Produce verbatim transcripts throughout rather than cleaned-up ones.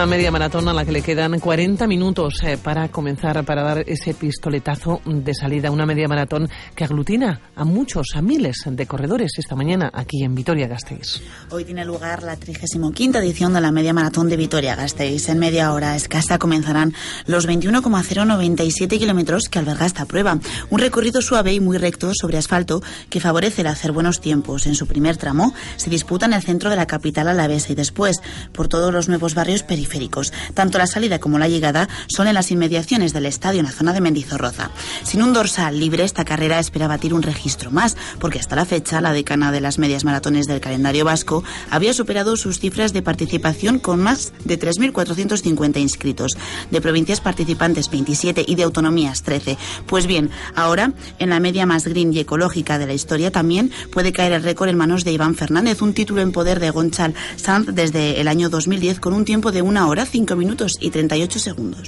Una media maratón a la que le quedan cuarenta minutos eh, para comenzar, para dar ese pistoletazo de salida. Una media maratón que aglutina a muchos, a miles de corredores esta mañana aquí en Vitoria-Gasteiz. Hoy tiene lugar la trigésima quinta edición de la media maratón de Vitoria-Gasteiz. En media hora escasa comenzarán los veintiuno coma cero noventa y siete kilómetros que alberga esta prueba. Un recorrido suave y muy recto sobre asfalto que favorece el hacer buenos tiempos. En su primer tramo se disputa en el centro de la capital alavesa y después por todos los nuevos barrios periféricos. Tanto la salida como la llegada son en las inmediaciones del estadio en la zona de Mendizorroza. Sin un dorsal libre, esta carrera espera batir un registro más, porque hasta la fecha la decana de las medias maratones del calendario vasco había superado sus cifras de participación con más de tres mil cuatrocientos cincuenta inscritos. De provincias participantes veintisiete y de autonomías trece. Pues bien, ahora en la media más green y ecológica de la historia también puede caer el récord en manos de Iván Fernández, un título en poder de Gonçal Sanz desde el año dos mil diez con un tiempo de una hora, cinco minutos y treinta y ocho segundos.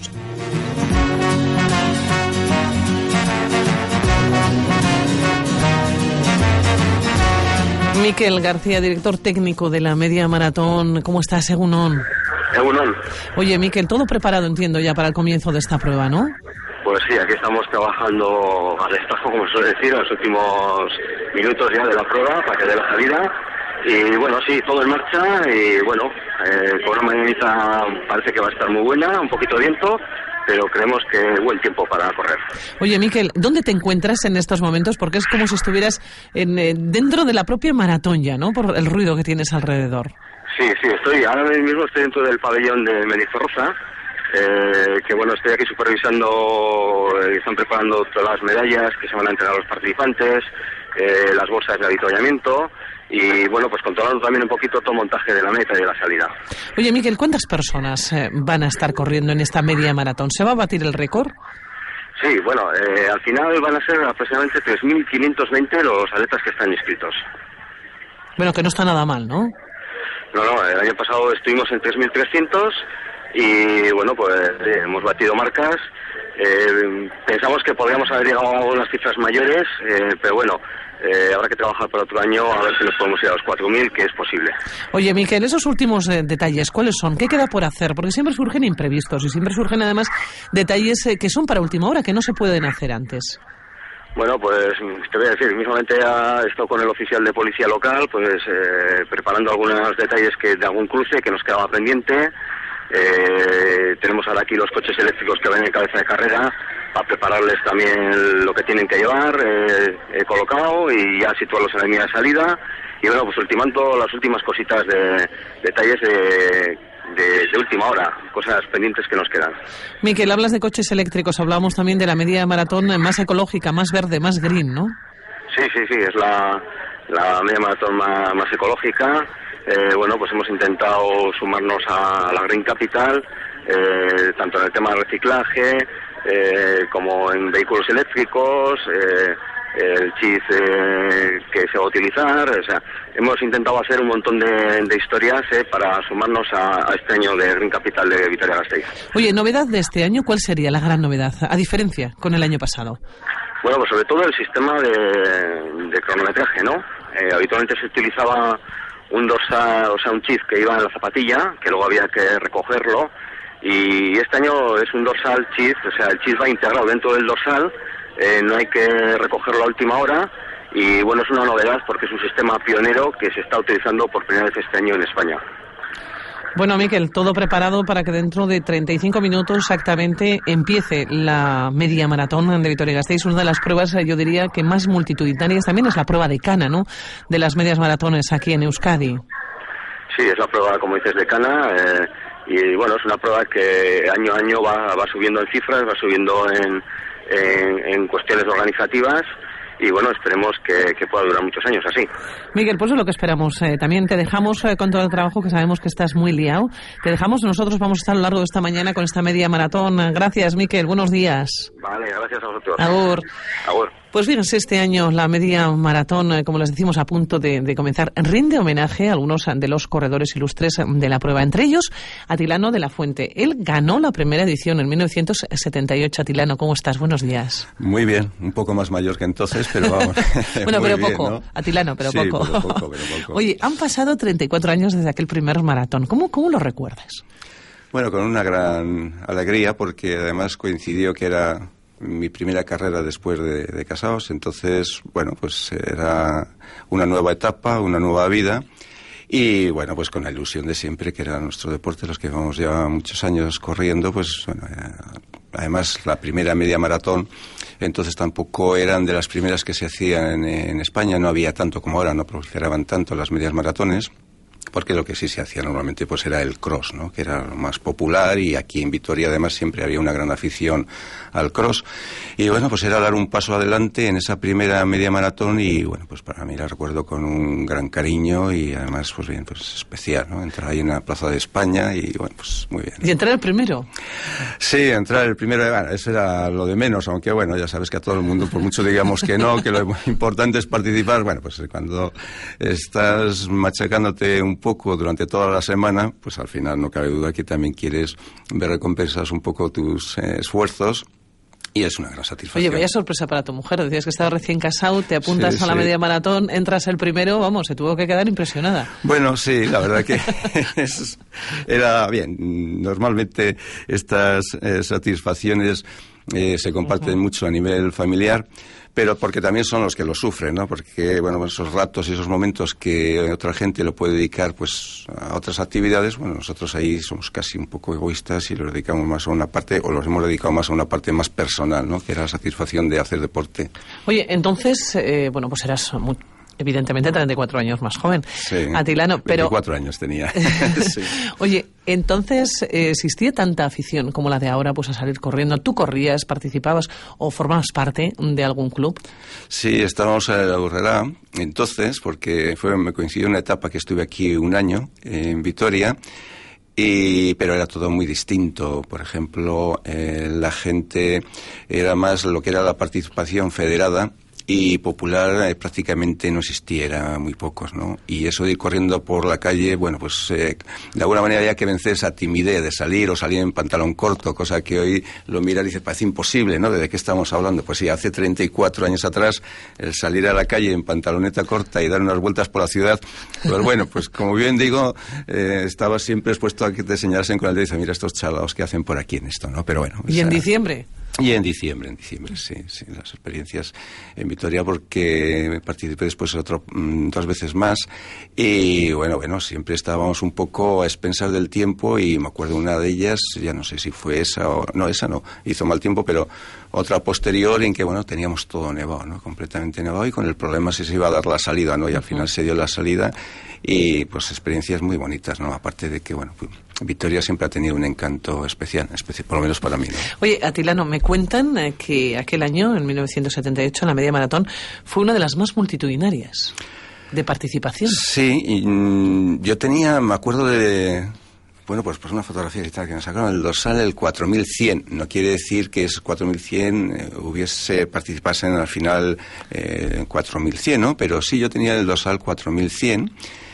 Mikel García, director técnico de la media maratón. ¿Cómo estás, Egunon? Egunon. Oye, Mikel, todo preparado, entiendo, ya para el comienzo de esta prueba, ¿no? Pues sí, aquí estamos trabajando al destajo, como suele decir, en los últimos minutos ya de la prueba para que dé la salida. Y bueno, sí, todo en marcha y bueno, eh, el programa de mañana parece que va a estar muy buena, un poquito de viento, pero creemos que buen tiempo para correr. Oye, Mikel, ¿dónde te encuentras en estos momentos? Porque es como si estuvieras en, eh, dentro de la propia maratón ya, ¿no? Por el ruido que tienes alrededor. Sí, sí, estoy, ahora mismo estoy dentro del pabellón de Mendizorroza, eh, que bueno, estoy aquí supervisando, eh, están preparando todas las medallas que se van a entregar a los participantes, eh, las bolsas de avituallamiento. Y bueno, pues controlando también un poquito todo el montaje de la meta y de la salida. Oye, Mikel, ¿cuántas personas eh, van a estar corriendo en esta media maratón? ¿Se va a batir el récord? Sí, bueno, eh, al final van a ser aproximadamente tres mil quinientos veinte los atletas que están inscritos. Bueno, que no está nada mal, ¿no? No, no, el año pasado estuvimos en tres mil trescientos y bueno, pues eh, hemos batido marcas. Eh, pensamos que podríamos haber llegado a unas cifras mayores, eh, pero bueno, Eh, habrá que trabajar para otro año a ver si nos podemos ir a los cuatro mil, que es posible. Oye, Mikel, esos últimos eh, detalles, ¿cuáles son? ¿Qué queda por hacer? Porque siempre surgen imprevistos y siempre surgen además detalles eh, que son para última hora, que no se pueden hacer antes. Bueno, pues te voy a decir, mismamente ya he estado con el oficial de policía local, pues eh, preparando algunos detalles que de algún cruce que nos quedaba pendiente. Eh, tenemos ahora aquí los coches eléctricos que ven en cabeza de carrera para prepararles también lo que tienen que llevar, eh, he colocado y ya situarlos en la línea de salida y bueno, pues ultimando las últimas cositas de detalles de, de, de última hora, cosas pendientes que nos quedan. Mikel, hablas de coches eléctricos, hablamos también de la media maratón más ecológica, más verde, más green, ¿no? Sí, sí, sí, es la, la media maratón más, más ecológica. Eh, bueno, pues hemos intentado sumarnos a la Green Capital, eh, tanto en el tema de reciclaje, eh, como en vehículos eléctricos, eh, el chip eh, que se va a utilizar, o sea, hemos intentado hacer un montón de, de historias eh, para sumarnos a, a este año de Green Capital de Vitoria-Gasteiz. Oye, novedad de este año, ¿cuál sería la gran novedad, a diferencia con el año pasado? Bueno, pues sobre todo el sistema de, de cronometraje, ¿no? Eh, habitualmente se utilizaba un dorsal, o sea, un chip que iba en la zapatilla, que luego había que recogerlo, y este año es un dorsal chip, o sea, el chip va integrado dentro del dorsal, eh, no hay que recogerlo a última hora, y bueno, es una novedad porque es un sistema pionero que se está utilizando por primera vez este año en España. Bueno, Mikel, todo preparado para que dentro de treinta y cinco minutos exactamente empiece la media maratón de Vitoria-Gasteiz. Una de las pruebas, yo diría, que más multitudinarias también es la prueba de Cana, ¿no?, de las medias maratones aquí en Euskadi. Sí, es la prueba, como dices, de Cana, eh, y bueno, es una prueba que año a año va, va subiendo en cifras, va subiendo en, en, en cuestiones organizativas. Y bueno, esperemos que, que pueda durar muchos años así. Mikel, pues es lo que esperamos. Eh, también te dejamos eh, con todo el trabajo, que sabemos que estás muy liado. Te dejamos, nosotros vamos a estar a lo largo de esta mañana con esta media maratón. Gracias, Mikel, buenos días. Vale, gracias a vosotros. Agur. Agur. Pues bien, este año la media maratón, eh, como les decimos, a punto de, de comenzar, rinde homenaje a algunos de los corredores ilustres de la prueba. Entre ellos, Atilano de la Fuente. Él ganó la primera edición en mil novecientos setenta y ocho. Atilano, ¿cómo estás? Buenos días. Muy bien, un poco más mayor que entonces, pero vamos. Bueno, pero bien, poco, ¿no? Atilano, pero sí, poco. Pero poco, pero poco. Oye, han pasado treinta y cuatro años desde aquel primer maratón. ¿Cómo, cómo lo recuerdas? Bueno, con una gran alegría, porque además coincidió que era mi primera carrera después de, de casados, entonces, bueno, pues era una nueva etapa, una nueva vida. Y bueno, pues con la ilusión de siempre, que era nuestro deporte, los que llevamos ya muchos años corriendo, pues bueno, además la primera media maratón, entonces tampoco eran de las primeras que se hacían en, en España, no había tanto como ahora, no proliferaban tanto las medias maratones, porque lo que sí se hacía normalmente pues era el cross, ¿no? Que era lo más popular, y aquí en Vitoria además siempre había una gran afición al cross. Y bueno, pues era dar un paso adelante en esa primera media maratón, y bueno, pues para mí la recuerdo con un gran cariño, y además pues bien, pues especial, ¿no? Entrar ahí en la Plaza de España y bueno, pues muy bien, ¿no? ¿Y entrar el primero? Sí, entrar el primero, bueno, eso era lo de menos, aunque bueno, ya sabes que a todo el mundo, por mucho digamos que no, que lo importante es participar, bueno, pues cuando estás machacándote un poco durante toda la semana, pues al final no cabe duda que también quieres ver recompensas un poco tus eh, esfuerzos, y es una gran satisfacción. Oye, vaya sorpresa para tu mujer. Decías que estabas recién casado, te apuntas sí, a la sí. media maratón, entras el primero, vamos, se tuvo que quedar impresionada. Bueno, sí, la verdad que es, era bien. Normalmente estas eh, satisfacciones eh, se comparten uh-huh. mucho a nivel familiar, pero porque también son los que lo sufren, ¿no? Porque, bueno, esos ratos y esos momentos que otra gente lo puede dedicar, pues, a otras actividades, bueno, nosotros ahí somos casi un poco egoístas y los dedicamos más a una parte, o los hemos dedicado más a una parte más personal, ¿no? Que era la satisfacción de hacer deporte. Oye, entonces, eh, bueno, pues eras muy... evidentemente treinta y cuatro años más joven, sí, Atilano, pero... veinticuatro años tenía. Sí. Oye, entonces, ¿existía tanta afición como la de ahora pues a salir corriendo? ¿Tú corrías, participabas o formabas parte de algún club? Sí, estábamos en la Urrera, entonces, porque fue me coincidió una etapa que estuve aquí un año, en Vitoria, y, pero era todo muy distinto. Por ejemplo, eh, la gente era más lo que era la participación federada, y popular eh, prácticamente no existía, era muy pocos, ¿no? Y eso de ir corriendo por la calle, bueno, pues eh, de alguna manera había que vencer esa timidez de salir o salir en pantalón corto, cosa que hoy lo mira y dice, parece imposible, ¿no? ¿De qué estamos hablando? Pues sí, hace treinta y cuatro años atrás, el salir a la calle en pantaloneta corta y dar unas vueltas por la ciudad, pues bueno, pues como bien digo, eh, estaba siempre expuesto a que te señalasen con el dedo y dice, mira estos chalaos que hacen por aquí en esto, ¿no? Pero bueno. ¿Y sea, en diciembre? Y en diciembre, en diciembre, sí, sí, las experiencias en Vitoria, porque participé después otro, dos veces más, y bueno, bueno, siempre estábamos un poco a expensas del tiempo, y me acuerdo una de ellas, ya no sé si fue esa o, no, esa no, hizo mal tiempo, pero otra posterior en que, bueno, teníamos todo nevado, ¿no? Completamente nevado, y con el problema si se iba a dar la salida, ¿no? Y al final se dio la salida, y pues experiencias muy bonitas, ¿no? Aparte de que, bueno, pues, Vitoria siempre ha tenido un encanto especial, especial, por lo menos para mí, ¿no? Oye, Atilano, me cuentan eh, que aquel año, en mil novecientos setenta y ocho, la media maratón fue una de las más multitudinarias de participación. Sí, y, mm, yo tenía, me acuerdo de... Bueno, pues, pues una fotografía y tal que nos sacaron el dorsal el cuatro mil cien. No quiere decir que es cuatro mil cien eh, hubiese participasen al final eh, cuatro mil cien, ¿no? Pero sí, yo tenía el dorsal cuatro mil cien.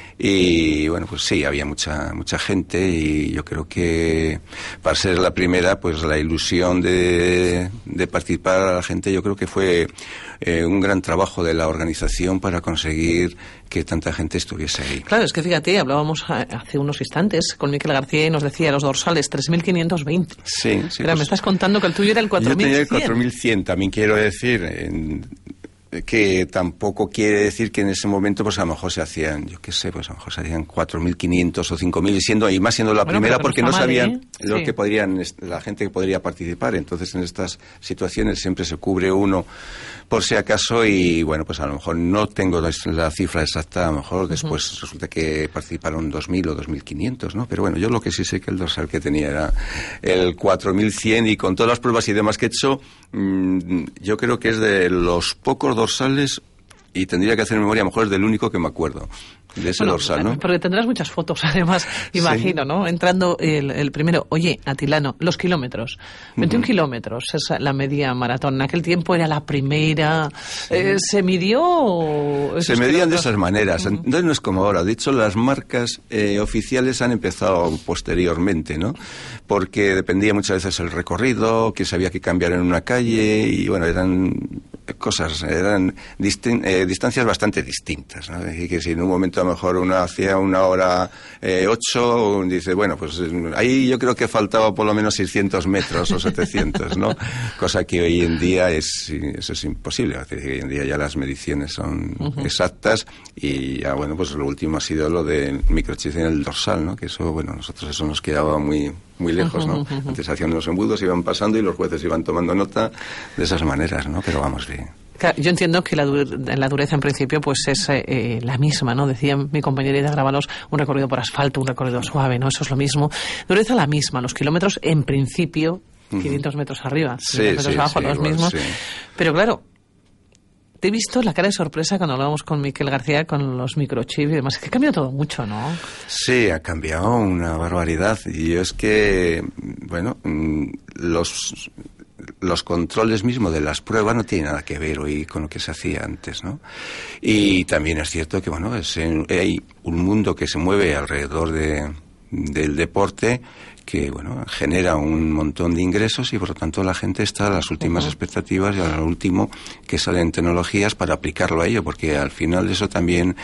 Y bueno, pues sí, había mucha mucha gente, y yo creo que para ser la primera, pues la ilusión de, de participar a la gente, yo creo que fue eh, un gran trabajo de la organización para conseguir que tanta gente estuviese ahí. Claro, es que fíjate, hablábamos hace unos instantes con Miquel García y nos decía los dorsales tres mil quinientos veinte. Sí, sí. Pero pues, me estás contando que el tuyo era el cuatro mil cien. Yo tenía el cuatro mil cien, también quiero decir... En, que tampoco quiere decir que en ese momento pues a lo mejor se hacían, yo qué sé, pues a lo mejor se hacían cuatro mil quinientos o cinco mil, y siendo y más siendo la bueno, primera porque no sabían mal, ¿eh? lo sí. que podrían, la gente que podría participar. Entonces en estas situaciones siempre se cubre uno por si acaso, y bueno, pues a lo mejor no tengo la cifra exacta, a lo mejor después uh-huh. resulta que participaron dos mil o dos mil quinientos, ¿no? Pero bueno, yo lo que sí sé que el dorsal que tenía era el cuatro mil cien, y con todas las pruebas y demás que he hecho, mmm, yo creo que es de los pocos dorsales, y tendría que hacer memoria, a lo mejor es del único que me acuerdo de ese bueno, dorsal, ¿no? Porque tendrás muchas fotos, además, imagino, sí. ¿no? Entrando el, el primero. Oye, Atilano, los kilómetros. veintiún uh-huh. kilómetros es la media maratón. En aquel tiempo era la primera. Sí. Eh, ¿Se midió? Se medían kilómetros? De esas maneras. Uh-huh. Entonces no es como ahora. De hecho, las marcas eh, oficiales han empezado posteriormente, ¿no? Porque dependía muchas veces el recorrido, que se había que cambiar en una calle, y bueno, eran... cosas, eran distin- eh, distancias bastante distintas, ¿no? Es decir, que si en un momento a lo mejor uno hacía una hora eh, ocho, dice, bueno, pues ahí yo creo que faltaba por lo menos seiscientos metros o setecientos, ¿no? Cosa que hoy en día es, eso es imposible. Es decir, hoy en día ya las mediciones son uh-huh. exactas y ya, bueno, pues lo último ha sido lo del microchip en el dorsal, ¿no? Que eso, bueno, nosotros eso nos quedaba muy muy lejos, ¿no? Uh-huh, uh-huh. Antes hacían los embudos, iban pasando y los jueces iban tomando nota de esas maneras, ¿no? Pero vamos bien. Yo entiendo que la, dur- la dureza en principio pues es eh, la misma, ¿no? Decía mi compañerita Grábalos, un recorrido por asfalto, un recorrido suave, ¿no? Eso es lo mismo. Dureza la misma, los kilómetros en principio, quinientos metros arriba, sí, quinientos metros sí, abajo, sí, los igual, mismos. Sí. Pero claro, te he visto la cara de sorpresa cuando hablábamos con Miquel García con los microchips y demás. Es que ha cambiado todo mucho, ¿no? Sí, ha cambiado una barbaridad. Y es que, bueno, los... los controles mismos de las pruebas no tienen nada que ver hoy con lo que se hacía antes, ¿no? Y también es cierto que, bueno, es en, hay un mundo que se mueve alrededor de, del deporte que, bueno, genera un montón de ingresos y por lo tanto la gente está a las últimas uh-huh. expectativas y a lo último que salen tecnologías para aplicarlo a ello, porque al final eso también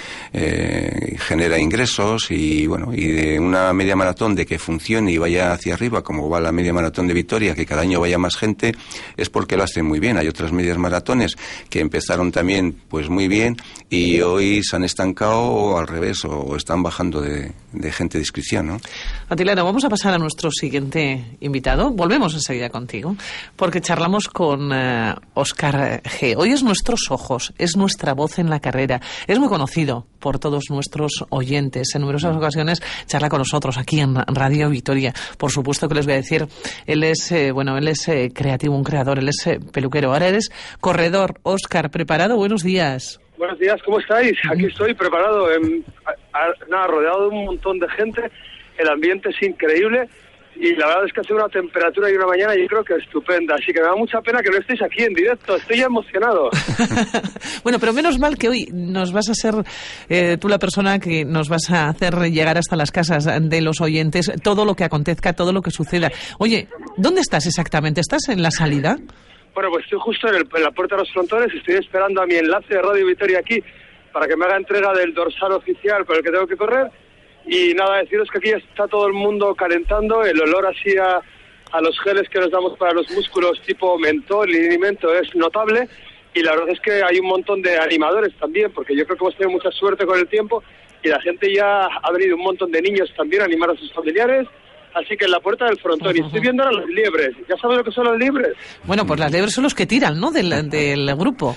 eh, genera ingresos y, bueno, y de una media maratón de que funcione y vaya hacia arriba, como va la media maratón de Vitoria, que cada año vaya más gente, es porque lo hacen muy bien. Hay otras medias maratones que empezaron también pues muy bien y hoy se han estancado o al revés, o están bajando de, de gente de inscripción, ¿no? Atilano, vamos a pasar a nuestro siguiente invitado. Volvemos enseguida contigo, porque charlamos con uh, Óscar G. Hoy es nuestros ojos, es nuestra voz en la carrera. Es muy conocido por todos nuestros oyentes. En numerosas ocasiones charla con nosotros aquí en Radio Vitoria. Por supuesto que les voy a decir, él es, eh, bueno, él es eh, creativo, un creador, él es eh, peluquero. Ahora eres corredor. Óscar, ¿preparado? Buenos días. Buenos días, ¿cómo estáis? Aquí estoy preparado, en, a, a, nada, rodeado de un montón de gente. El ambiente es increíble y la verdad es que hace una temperatura y una mañana yo creo que estupenda, así que me da mucha pena que no estéis aquí en directo, estoy ya emocionado. Bueno, pero menos mal que hoy nos vas a ser eh, tú la persona que nos vas a hacer llegar hasta las casas de los oyentes todo lo que acontezca, todo lo que suceda. Oye, ¿dónde estás exactamente? ¿Estás en la salida? Bueno, pues estoy justo en, el, en la Puerta de los Frontones, estoy esperando a mi enlace de Radio Vitoria aquí para que me haga entrega del dorsal oficial por el que tengo que correr. Y nada, deciros que aquí está todo el mundo calentando, el olor así a, a los geles que nos damos para los músculos tipo mentol y alimento es notable y la verdad es que hay un montón de animadores también, porque yo creo que hemos tenido mucha suerte con el tiempo y la gente ya ha venido un montón de niños también a animar a sus familiares, así que en la Puerta del Frontón, y estoy viendo ahora las liebres, ¿ya sabes lo que son las liebres? Bueno, pues las liebres son los que tiran, ¿no?, del, del grupo.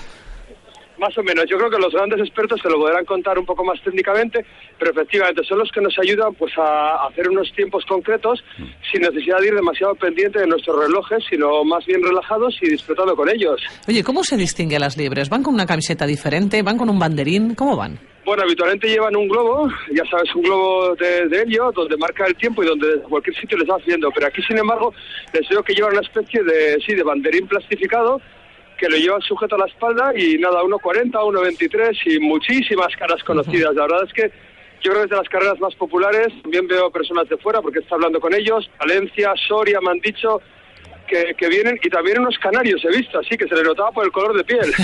Más o menos, yo creo que los grandes expertos se lo podrán contar un poco más técnicamente, pero efectivamente son los que nos ayudan pues a hacer unos tiempos concretos sin necesidad de ir demasiado pendiente de nuestros relojes, sino más bien relajados y disfrutando con ellos. Oye, ¿cómo se distingue a las liebres? ¿Van con una camiseta diferente? ¿Van con un banderín? ¿Cómo van? Bueno, habitualmente llevan un globo, ya sabes, un globo de, de helio, donde marca el tiempo y donde desde cualquier sitio les va haciendo, pero aquí, sin embargo, les veo que llevan una especie de, sí, de banderín plastificado, que lo llevan sujeto a la espalda y nada, uno cuarenta, uno veintitrés y muchísimas caras conocidas. La verdad es que yo creo que es de las carreras más populares. También veo personas de fuera porque está hablando con ellos. Valencia, Soria me han dicho que, que vienen, y también unos canarios he visto, así que se les notaba por el color de piel.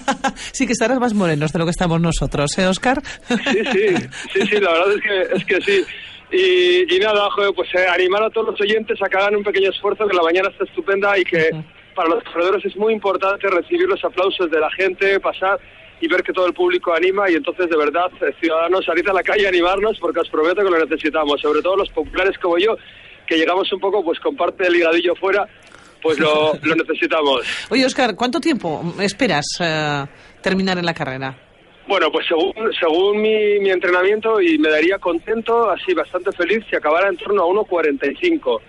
Sí, que estarás más morenos de lo que estamos nosotros, ¿eh, Óscar? Sí, sí, sí, sí, la verdad es que, es que sí. Y, y nada, joder, pues eh, animar a todos los oyentes a que hagan un pequeño esfuerzo, que la mañana está estupenda y que... Uh-huh. Para los corredores es muy importante recibir los aplausos de la gente, pasar y ver que todo el público anima, y entonces de verdad, ciudadanos, salid a la calle a animarnos porque os prometo que lo necesitamos, sobre todo los populares como yo, que llegamos un poco pues con parte del ligadillo fuera, pues lo, lo necesitamos. Oye, Óscar, ¿cuánto tiempo esperas eh, terminar en la carrera? Bueno, pues según, según mi, mi entrenamiento, y me daría contento, así bastante feliz, si acabara en torno a uno cuarenta y cinco.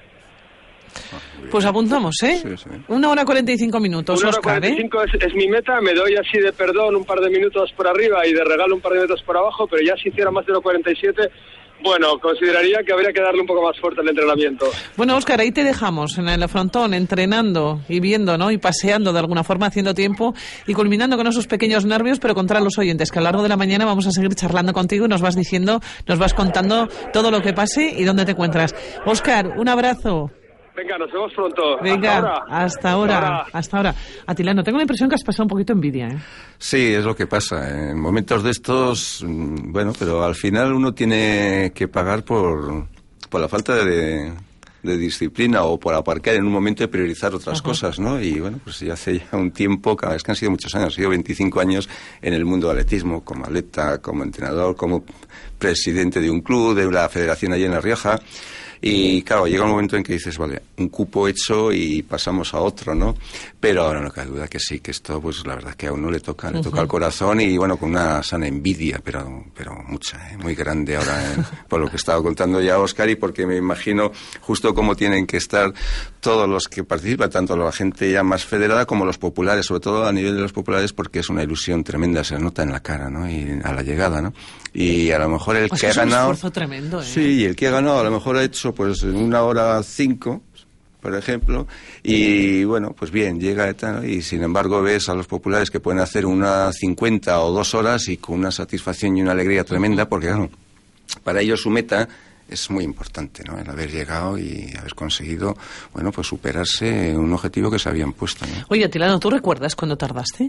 Pues apuntamos, ¿eh? Sí, sí. Una hora cuarenta y cinco minutos, Una hora Óscar, cuarenta y cinco ¿eh? es, es mi meta, me doy así de perdón un par de minutos por arriba y de regalo un par de minutos por abajo, pero ya si hiciera más de uno cuarenta y siete, bueno, consideraría que habría que darle un poco más fuerte al entrenamiento. Bueno, Óscar, ahí te dejamos, en el frontón, entrenando y viendo, ¿no?, y paseando de alguna forma, haciendo tiempo y culminando con esos pequeños nervios, pero contra los oyentes, que a lo largo de la mañana vamos a seguir charlando contigo y nos vas diciendo, nos vas contando todo lo que pase y dónde te encuentras. Óscar, un abrazo. Venga, nos vemos pronto. Venga, hasta ahora. Hasta ahora, hasta ahora. Hasta ahora. Atilano, tengo la impresión que has pasado un poquito envidia, ¿eh? Sí, es lo que pasa. En momentos de estos, bueno, pero al final uno tiene que pagar por, por la falta de, de disciplina o por aparcar en un momento y priorizar otras Ajá. cosas, ¿no? Y bueno, pues ya hace ya un tiempo, cada vez que han sido muchos años, he sido veinticinco años en el mundo del atletismo, como atleta, como entrenador, como presidente de un club, de la federación allí en La Rioja. Y claro, llega un momento en que dices, vale, un cupo hecho y pasamos a otro, ¿no? Pero ahora no cabe duda que sí, que esto, pues la verdad que a uno le toca, le uh-huh. toca el corazón y bueno, con una sana envidia, pero pero mucha, ¿eh? Muy grande ahora, ¿eh? Por lo que estaba contando ya Óscar y porque me imagino justo cómo tienen que estar todos los que participan, tanto la gente ya más federada como los populares, sobre todo a nivel de los populares, porque es una ilusión tremenda, se nota en la cara, ¿no? Y a la llegada, ¿no? Y a lo mejor el pues que ha es ganado... un esfuerzo tremendo, ¿eh? Sí, y el que ha ganado a lo mejor ha hecho pues en una hora cinco, por ejemplo, y bueno, pues bien, llega y tal, y sin embargo ves a los populares que pueden hacer una cincuenta o dos horas y con una satisfacción y una alegría tremenda, porque claro, para ellos su meta es muy importante, ¿no? El haber llegado y haber conseguido, bueno, pues superarse un objetivo que se habían puesto, ¿no? Oye, Atilano, ¿tú recuerdas cuándo tardaste?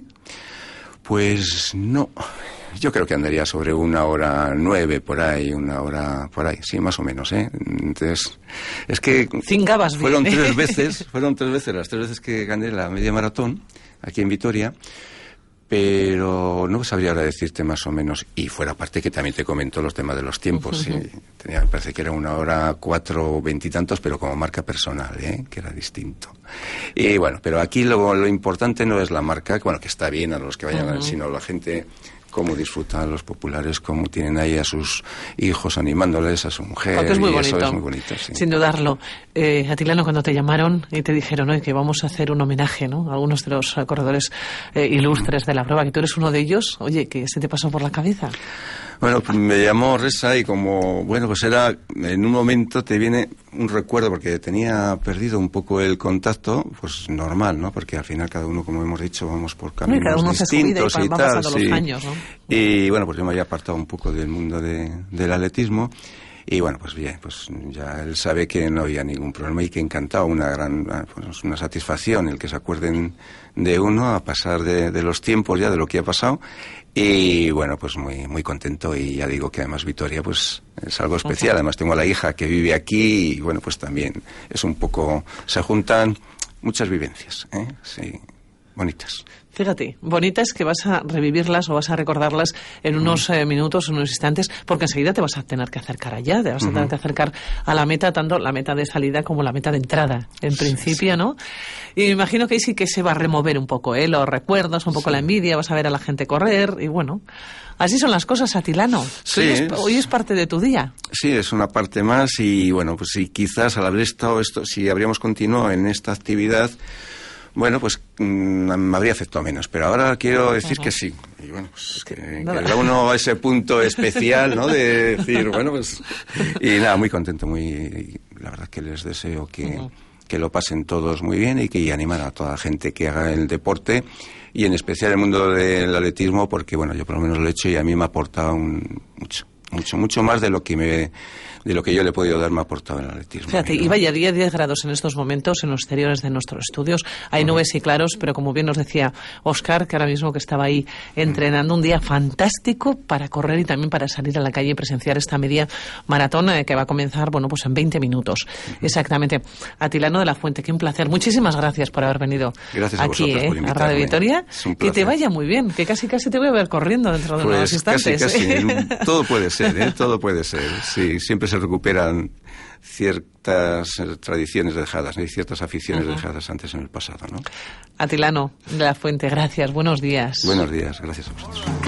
Pues no, yo creo que andaría sobre una hora nueve por ahí, una hora por ahí, sí, más o menos, ¿eh? Entonces, es que Cingabas fueron bien. tres veces, fueron tres veces, las tres veces que gané la media maratón aquí en Vitoria, pero no sabría ahora decirte más o menos, y fuera parte que también te comento los temas de los tiempos, uh-huh. sí, tenía, me parece que era una hora cuatro veintitantos, pero como marca personal, ¿eh? Que era distinto. Y bueno, pero aquí lo, lo importante no es la marca, bueno, que está bien a los que vayan, uh-huh. sino la gente, cómo disfrutan los populares, cómo tienen ahí a sus hijos animándoles, a su mujer, es muy y bonito. eso es muy bonito, sí. Sin dudarlo. Eh, Atilano, cuando te llamaron y te dijeron, ¿no?, que vamos a hacer un homenaje, ¿no?, a algunos de los uh, corredores eh, ilustres de la prueba, que tú eres uno de ellos, oye, ¿qué se te pasó por la cabeza? Bueno, pues me llamó Resa y como, bueno, pues era, en un momento te viene un recuerdo, porque tenía perdido un poco el contacto, pues normal, ¿no? Porque al final cada uno, como hemos dicho, vamos por caminos cada uno distintos y, y tal. Sí. Los años, ¿no? Y bueno, pues yo me había apartado un poco del mundo de, del atletismo. Y bueno, pues bien, pues ya él sabe que no había ningún problema y que encantado, una gran, pues una satisfacción el que se acuerden de uno a pasar de, de los tiempos ya, de lo que ha pasado. Y bueno, pues muy muy contento, y ya digo que además Vitoria pues es algo especial. Además tengo a la hija que vive aquí y bueno, pues también es un poco, se juntan muchas vivencias, ¿eh? Sí, bonitas. Fíjate, bonitas, que vas a revivirlas o vas a recordarlas en unos eh, minutos, en unos instantes, porque enseguida te vas a tener que acercar allá, te vas a tener que acercar a la meta, tanto la meta de salida como la meta de entrada, en principio, sí. ¿no? Y me imagino que ahí sí que se va a remover un poco, ¿eh? Los recuerdos, un poco sí. la envidia, vas a ver a la gente correr y bueno, así son las cosas, Atilano. Sí, hoy, es, hoy es parte de tu día. Sí, es una parte más y bueno, pues si quizás al haber estado esto, si habríamos continuado en esta actividad, bueno, pues mmm, me habría afectado menos, pero ahora quiero decir uh-huh. que sí. Y bueno, pues que, que da uno a ese punto especial, ¿no? De decir, bueno, pues... Y nada, muy contento, muy... La verdad que les deseo que, uh-huh. que lo pasen todos muy bien y que y animar a toda la gente que haga el deporte, y en especial el mundo del atletismo, porque, bueno, yo por lo menos lo he hecho y a mí me ha aportado un, mucho, mucho, mucho más de lo que me... de lo que yo le he podido dar, me ha aportado en el atletismo. Fíjate, y vaya, diez, diez grados en estos momentos en los exteriores de nuestros estudios. Hay uh-huh. nubes y claros, pero como bien nos decía Óscar, que ahora mismo que estaba ahí entrenando, un día fantástico para correr y también para salir a la calle y presenciar esta media maratón eh, que va a comenzar, bueno, pues en veinte minutos. Uh-huh. Exactamente. Atilano de la Fuente, qué un placer. Muchísimas gracias por haber venido gracias a aquí, eh, por a Radio Vitoria. Que te vaya muy bien, que casi casi te voy a ver corriendo dentro de pues unos instantes. Casi, casi. Todo puede ser, ¿eh? Todo puede ser. Sí, siempre se recuperan ciertas tradiciones dejadas, ¿no? Y ciertas aficiones uh-huh. dejadas antes en el pasado, ¿no? Atilano de la Fuente, gracias, buenos días. Buenos días, gracias a vosotros.